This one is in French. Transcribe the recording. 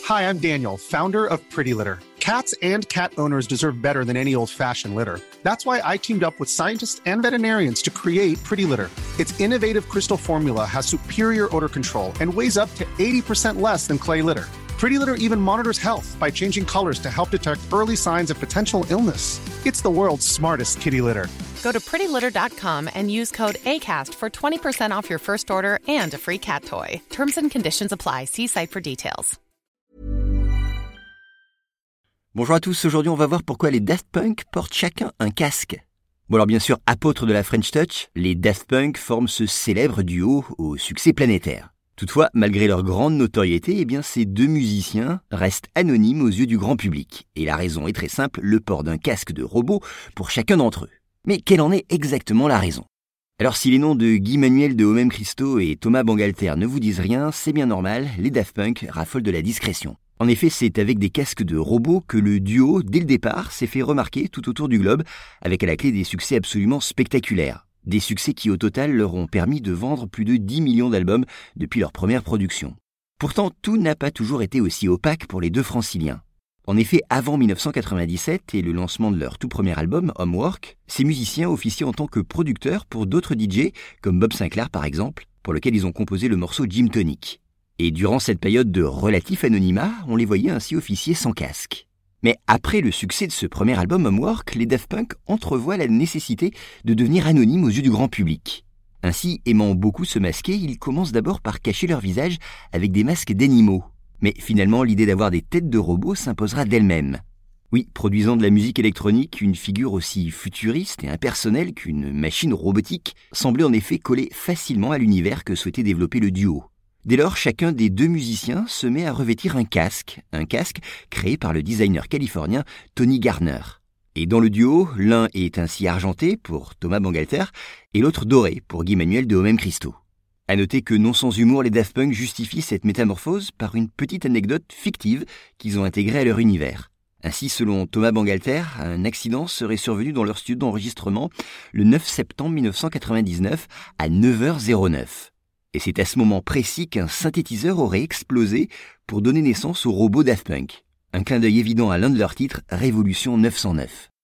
Hi, I'm Daniel, founder of Pretty Litter. Cats and cat owners deserve better than any old-fashioned litter. That's why I teamed up with scientists and veterinarians to create Pretty Litter. Its innovative crystal formula has superior odor control and weighs up to 80% less than clay litter. Pretty Litter even monitors health by changing colors to help detect early signs of potential illness. It's the world's smartest kitty litter. Go to prettylitter.com and use code ACAST for 20% off your first order and a free cat toy. Terms and conditions apply. See site for details. Bonjour à tous, aujourd'hui on va voir pourquoi les Daft Punk portent chacun un casque. Bon alors bien sûr, apôtres de la French Touch, les Daft Punk forment ce célèbre duo au succès planétaire. Toutefois, malgré leur grande notoriété, ces deux musiciens restent anonymes aux yeux du grand public. Et la raison est très simple, le port d'un casque de robot pour chacun d'entre eux. Mais quelle en est exactement la raison ? Alors si les noms de Guy Manuel de Homem Christo et Thomas Bangalter ne vous disent rien, c'est bien normal, les Daft Punk raffolent de la discrétion. En effet, c'est avec des casques de robots que le duo, dès le départ, s'est fait remarquer tout autour du globe, avec à la clé des succès absolument spectaculaires. Des succès qui, au total, leur ont permis de vendre plus de 10 millions d'albums depuis leur première production. Pourtant, tout n'a pas toujours été aussi opaque pour les deux franciliens. En effet, avant 1997 et le lancement de leur tout premier album, Homework, ces musiciens officiaient en tant que producteurs pour d'autres DJ, comme Bob Sinclair par exemple, pour lequel ils ont composé le morceau Gym Tonic. Et durant cette période de relatif anonymat, on les voyait ainsi officier sans casque. Mais après le succès de ce premier album Homework, les Daft Punk entrevoient la nécessité de devenir anonymes aux yeux du grand public. Ainsi, aimant beaucoup se masquer, ils commencent d'abord par cacher leur visage avec des masques d'animaux. Mais finalement, l'idée d'avoir des têtes de robots s'imposera d'elle-même. Oui, produisant de la musique électronique, une figure aussi futuriste et impersonnelle qu'une machine robotique semblait en effet coller facilement à l'univers que souhaitait développer le duo. Dès lors, chacun des deux musiciens se met à revêtir un casque créé par le designer californien Tony Garner. Et dans le duo, l'un est ainsi argenté pour Thomas Bangalter et l'autre doré pour Guy Manuel de Homem Christo. À noter que non sans humour, les Daft Punk justifient cette métamorphose par une petite anecdote fictive qu'ils ont intégrée à leur univers. Ainsi, selon Thomas Bangalter, un accident serait survenu dans leur studio d'enregistrement le 9 septembre 1999 à 9h09. Et c'est à ce moment précis qu'un synthétiseur aurait explosé pour donner naissance au robot Daft Punk. Un clin d'œil évident à l'un de leurs titres, Révolution 909.